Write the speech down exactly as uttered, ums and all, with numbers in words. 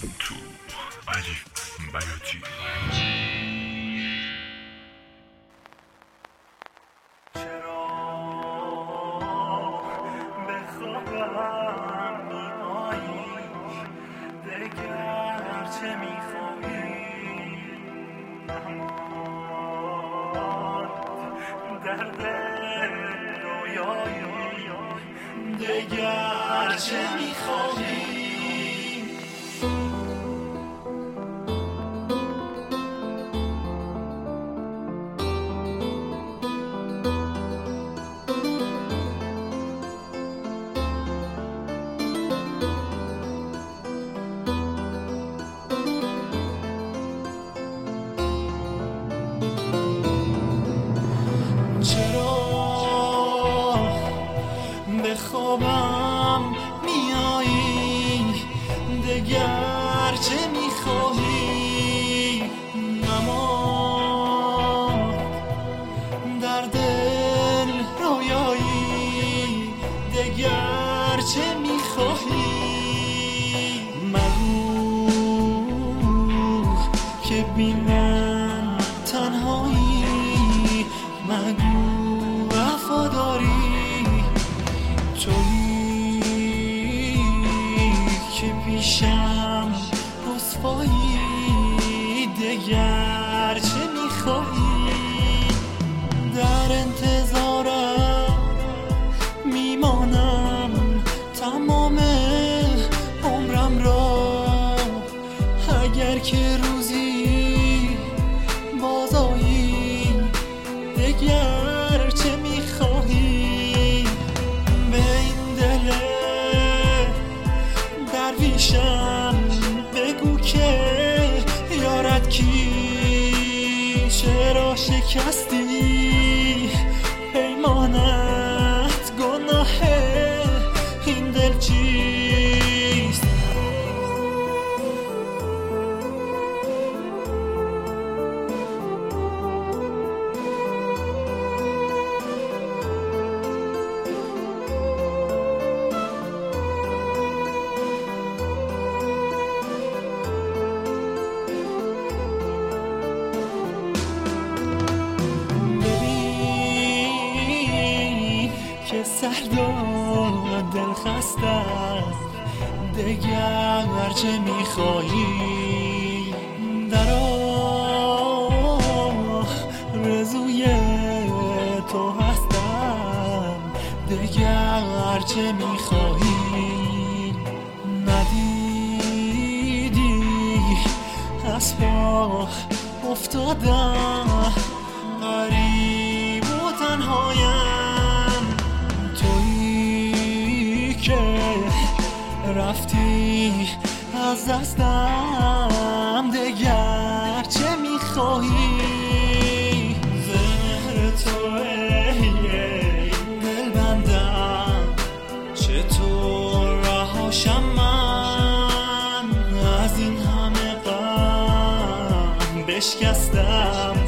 تو علی بیاتی. چرا به خوابم میایی دگر چه میخواهی نماند در دل رویایی دگر چه میخواهی به خوابم میایی دگر چه میخواهی نماند در دل رویایی دگر چه میخواهی مگو که بی من تنهایی مگو وفاداری تویی که پیشم رسوایی دگر چه میخواهی در انتظارم میمانم تمام عمرم را اگر که روزی بازایی دگر چه میخواهی درویشم بگو که یارت کی چرا شکستی پیمانت گناه این دل چیست که سرد و دل خستم دگر چه میخواهی در آرزوی تو هستم دگر چه میخواهی ندیدی از پا افتادم غریب و تنهایم که رفتی از دستم دگر چه میخواهی زهر تو ای دل بندم چطور رهاشم من از این همه غم بشکستم